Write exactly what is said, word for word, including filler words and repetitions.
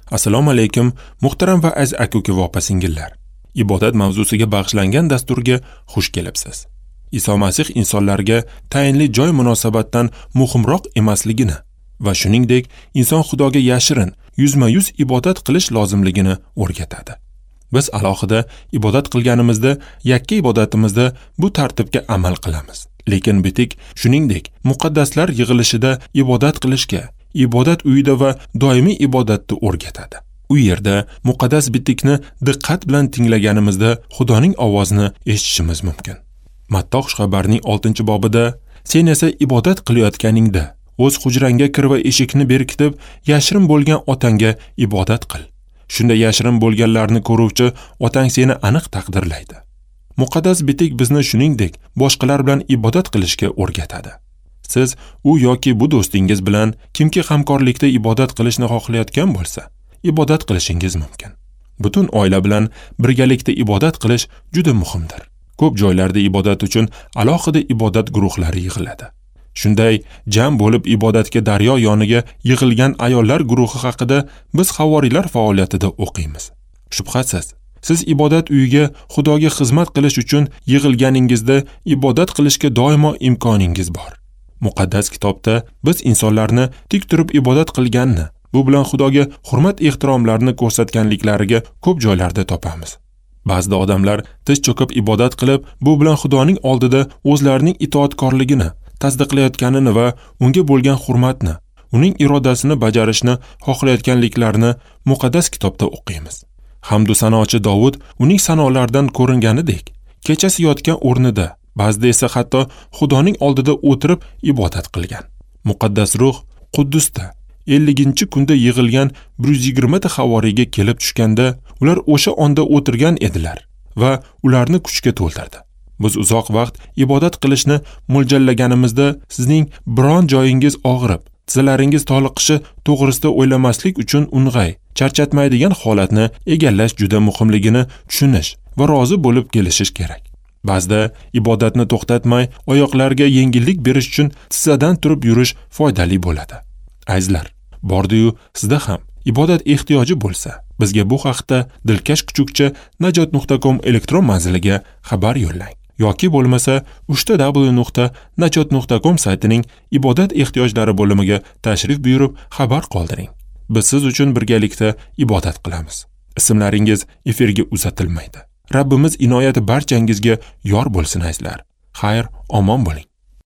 Assalomu alaykum, muhtaram va aziz aka-uka va opa-singillar. Ibodat mavzusiga bag'ishlangan dasturga xush kelibsiz. Iso Masih insonlarga tayinli joy munosabatdan muhimroq emasligini va shuningdek inson Xudoga yashirin, yuzma-yuz ibodat qilish lozimligini o'rgatadi. Biz alohida ibodat qilganimizda, yakka ibodatimizda bu tartibga amal qilamiz. Lekin bitik shuningdek muqaddaslar yig'ilishida ibodat qilishga, ibodat uyida va doimiy ibodatni o'rgatadi. U yerda muqaddas bitikni diqqat bilan tinglaganimizda Xudoning ovozini eshitishimiz mumkin. Matto xabarning oltinchi bobida sen esa ibodat qilayotganingda o'z hujrangga kir va eshikni berkitib, yashirin bo'lgan otangga ibodat qil. Shunda yashirin bo'lganlarni ko'ruvchi otang seni aniq taqdirlaydi. Muqaddas bitik bizni shuningdek boshqalar bilan ibodat qilishga o'rgatadi. Siz u yoki bu do'stingiz bilan kimki hamkorlikda ibodat qilishni xohlayotgan bo'lsa, ibodat qilishingiz mumkin. Butun oila bilan birgalikda ibodat qilish juda muhimdir. Ko'p joylarda ibodat uchun alohida ibodat guruhlari yig'iladi. Shunday jam bo'lib ibodatga daryo yoniga yig'ilgan ayollar guruhi haqida biz havoriylar faoliyatida o'qiymiz. Shubhasiz, siz ibodat uyiga Xudoga xizmat qilish uchun yig'ilganingizda ibodat qilishga doimo imkoningiz bor. Muqaddas kitobda biz insonlarni tik turib ibodat qilganini, bu bilan Xudoga hurmat-ehtiromlarni ko'rsatganliklariga ko'p joylarda topamiz. Ba'zida odamlar tiz cho'kib ibodat qilib, bu bilan Xudoning oldida o'zlarining itoatkorligini tasdiqlayotganini va unga bo'lgan hurmatni, uning irodasini bajarishni xohlayotganliklarini muqaddas kitobda o'qiymiz. Hamdu sanochi Davud uning sanolaridan ko'ringanidek, kechasi yotgan o'rnida, ba'zida esa hatto Xudoning oldida o'tirib ibodat qilgan. Muqaddas ruh Quddusda ellinchi kunda yig'ilgan bir yuz yigirma ta havoriyga kelib tushganda, ular o'sha onda o'tirgan edilar va ularni kuchga to'ldirdi. Biz uzoq vaqt ibodat qilishni mo'ljallaganimizda sizning biron joyingiz og'rib, tizzalaringiz toliqishi to'g'risida o'ylamaslik uchun ung'ay, charchatmaydigan holatni egallash juda muhimligini tushunish va rozi bo'lib kelishish kerak. Ba'zida ibodatni to'xtatmay, oyoqlarga yengillik berish uchun tizzadan turib yurish foydali bo'ladi. Azizlar, bordi-yu sizda ham ibodat ehtiyoji bo'lsa, bizga bu haqda dilkash kuchukcha najot nuqta com elektron manziliga xabar yo'llang. Yoki bo'lmasa uch w w nuqta najot nuqta com saytining ibodat ehtiyojlari bo'limiga tashrif buyurib xabar qoldiring. Biz siz uchun birgalikda ibodat qilamiz. Ismlaringiz efirga uzatilmaydi. Rabbimiz inoyati barchangizga yor bo'lsin azizlar. Xayr, omon bo'ling.